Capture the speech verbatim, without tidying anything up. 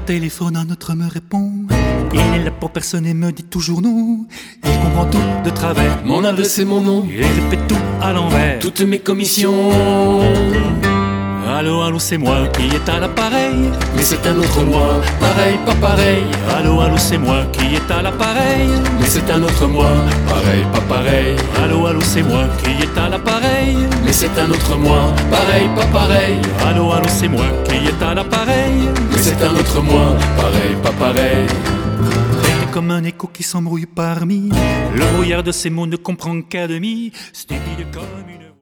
téléphone, un autre me répond. Il est là pour personne et me dit toujours non. Il comprend tout de travers. Mon adresse et mon nom, Il répète tout à l'envers. toutes mes commissions. Allô, allô, c'est moi qui est à l'appareil. Mais c'est un autre moi, pareil, pas pareil. Allô, allô, c'est moi qui est à l'appareil. Mais c'est un autre moi, pareil, pas pareil. Allô, allô, c'est moi qui est à l'appareil. Mais c'est un autre moi, pareil, pas pareil. Allô, allô, c'est moi qui est à l'appareil. Mais c'est un autre moi, pareil, pas pareil. C'est comme un écho qui s'embrouille parmi le brouillard de ces mots ne comprend qu'à demi. Stupide comme une